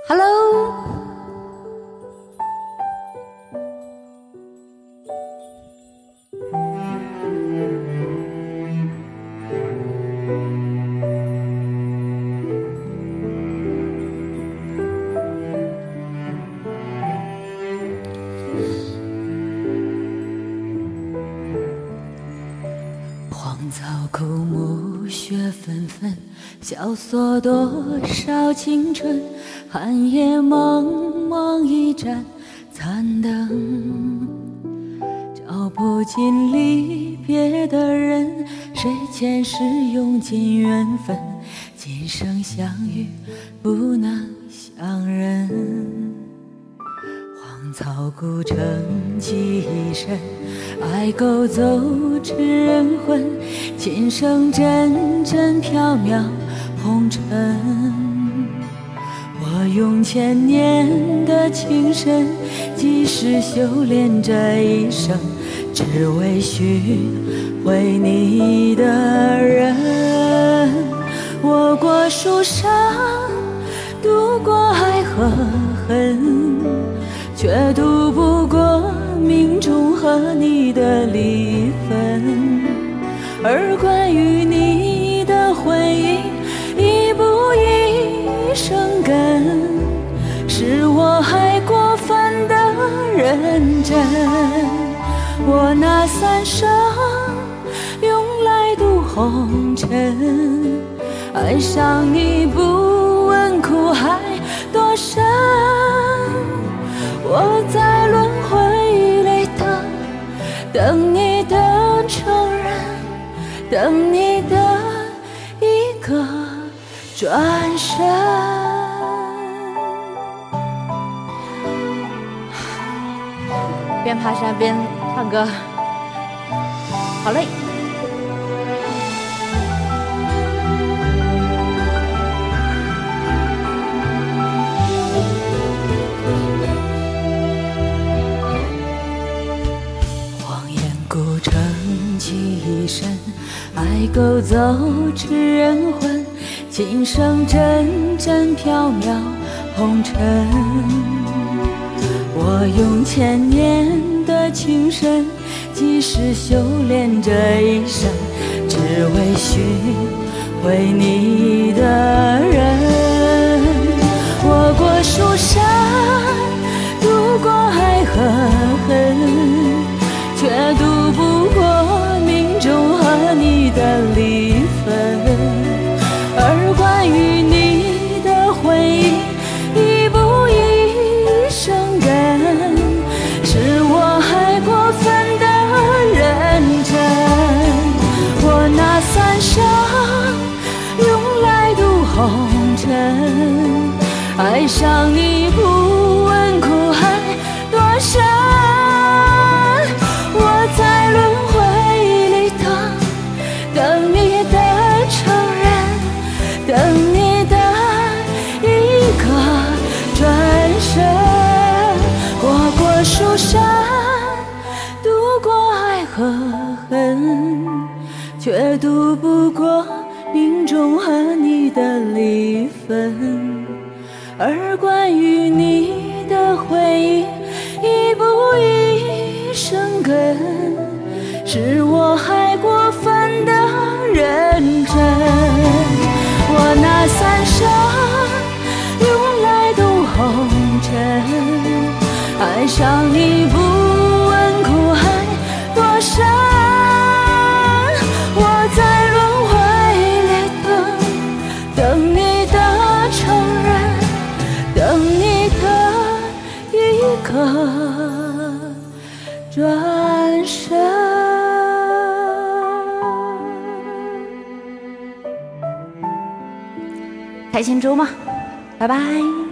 Hello， 荒草枯木，雪纷纷，萧索多少青春。寒夜茫茫一盏残灯，照不尽离别的人，谁前世用尽缘分，今生相遇不能相认。荒草古城记忆深，爱勾走痴人魂，琴声阵阵飘渺红尘。我用千年的情深，几世修炼这一生，只为寻回你的人。我过书生，渡过爱和恨，却渡不过命中和你的离分。而关于你的回忆，一步一生根，是我还过分的认真。我拿三生用来渡红尘，爱上你不问苦海多深。我在轮回里等你的承认，等你的一个转身。边爬山边唱歌，好累。荒烟古城记忆深，爱勾走痴人魂，琴声阵阵飘渺红尘。我用千年的情深，几世修炼这一生，只为寻回你的人。我过书生，渡过爱和恨，却渡不过命中和你的离分。而关于你的回忆，一步一生根，是我还过分的认真。我拿三生用来渡红尘，爱上你不问苦海多深。我在轮回里等你的承认，等你的一个转身。我过书生，渡过爱和恨，却渡不过命中和你的离分。而关于你的回忆，一步一生根，是我还过分的认真。我拿三生用来渡红尘，爱上你不问苦海多深。我在轮回里等你的承认，等你的一个转身。开心周末，拜拜。